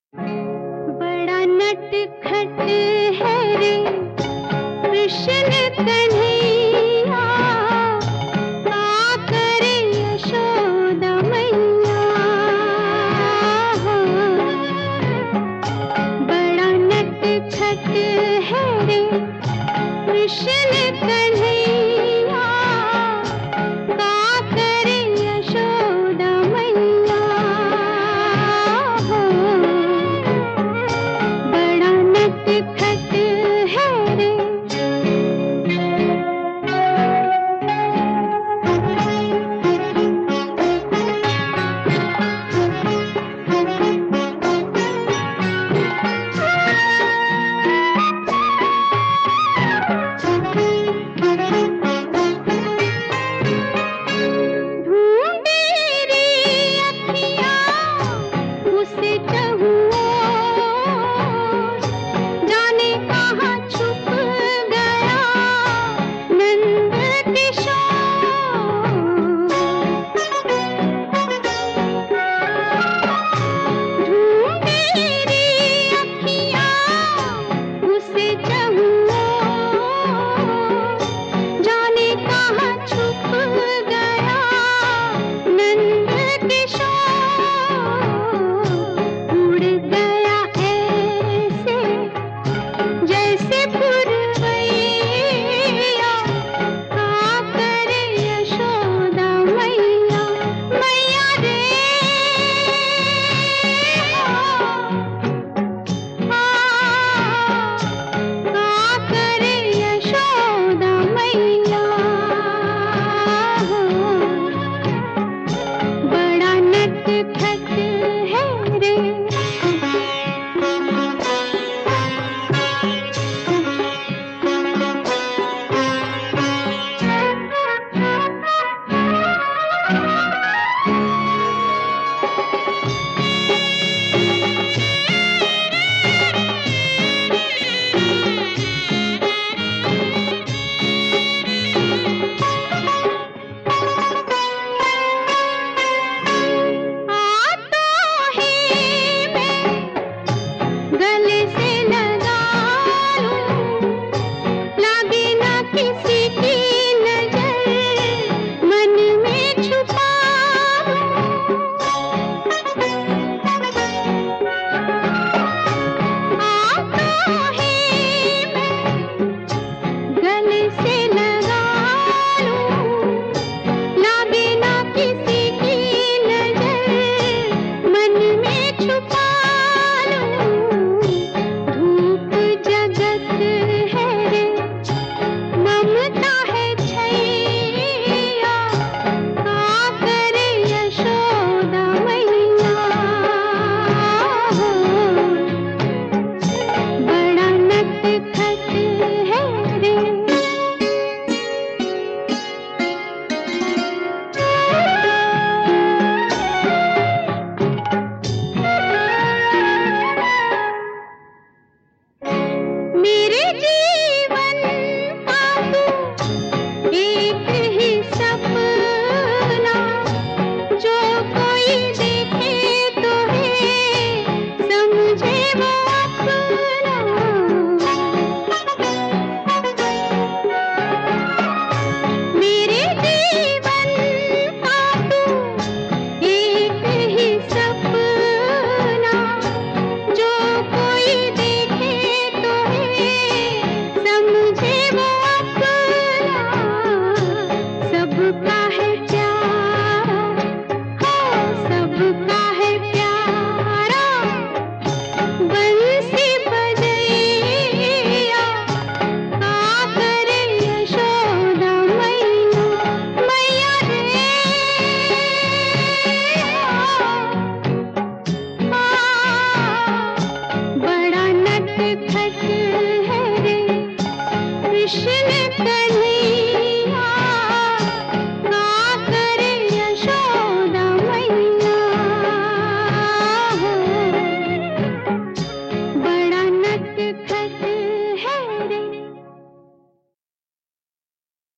बड़ा नटखट है रे कृष्ण कन्हैया, का करे यशोदा मैया। बड़ा नटखट है रे कृष्ण कन्हैया, का करे यशोदा मैया। बड़ा नटखट है रे। ढूंढे रे अखियाँ उसे चहुओर, जाने कहाँ छुप गया नंद किशोर। ढूंढे रे अखियाँ उसे चहुओर, जाने कहाँ छुप गया नंद किशोर। उड़ गया ऐसे जैसे पुरवैया, का करे यशोदा मैया। मैया रे का करे यशोदा मैया। बड़ा नटखट है रे। आता है मैं गले से लगा लूं, लागे ना किसी की नजर मन में छुपा लूं। आता है मैं गले से लगा लूं, लागे ना किसी की नजर मन में छुपा